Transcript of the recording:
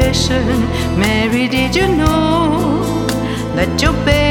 listen, Mary, did you know that your baby